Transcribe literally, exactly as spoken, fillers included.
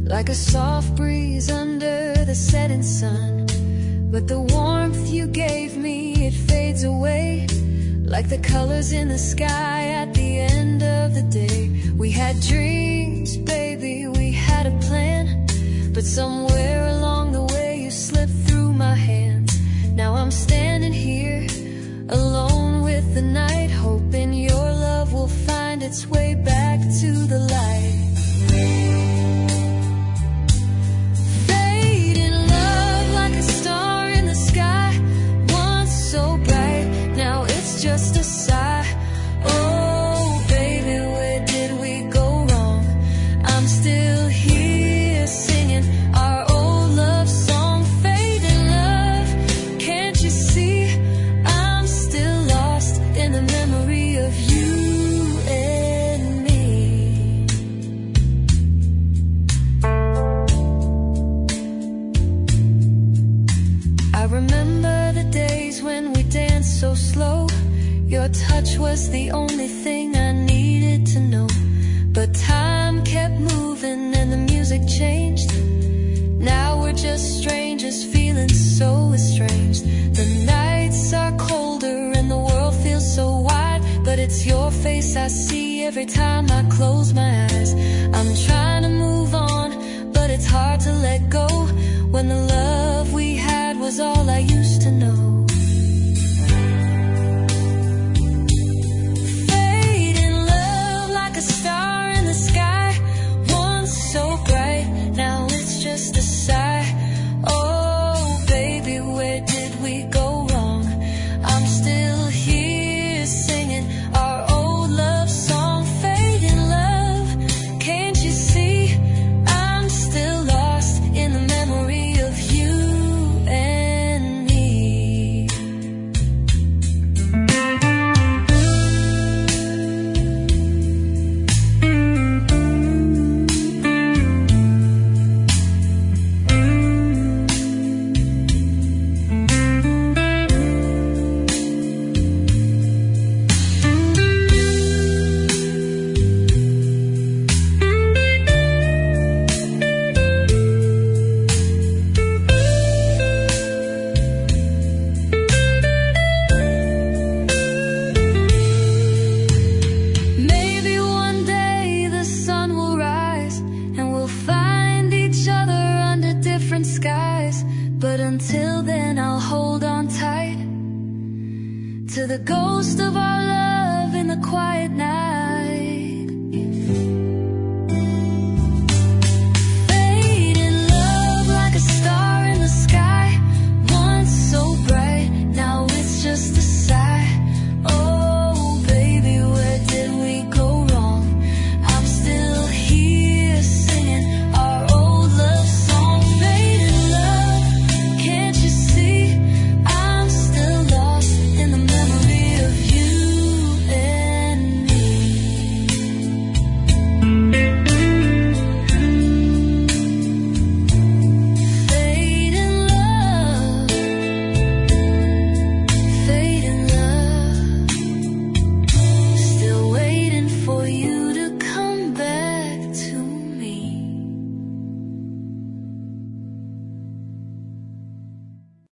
like a soft breeze under the setting sun. But the warmth you gave me, it fades away, like the colors in the sky at the end of the day. We had dreams, baby, we had a plan, but somewhere along the way you slipped through my hands. Now I'm standing here, alone with the night, hoping your love will find its way back to the light. Just a sigh. Oh, baby, where did we go wrong? I'm still here singing our old love song. Fading love, can't you see? I'm still lost in the memory of you and me. I remember the days when we danced so slow. Your touch was the only thing I needed to know. But time kept moving and the music changed. Now we're just strangers feeling so estranged. The nights are colder and the world feels so wide, but it's your face I see every time I close my eyes. I'm trying to move on, but it's hard to let go when the love we had was all I used to know.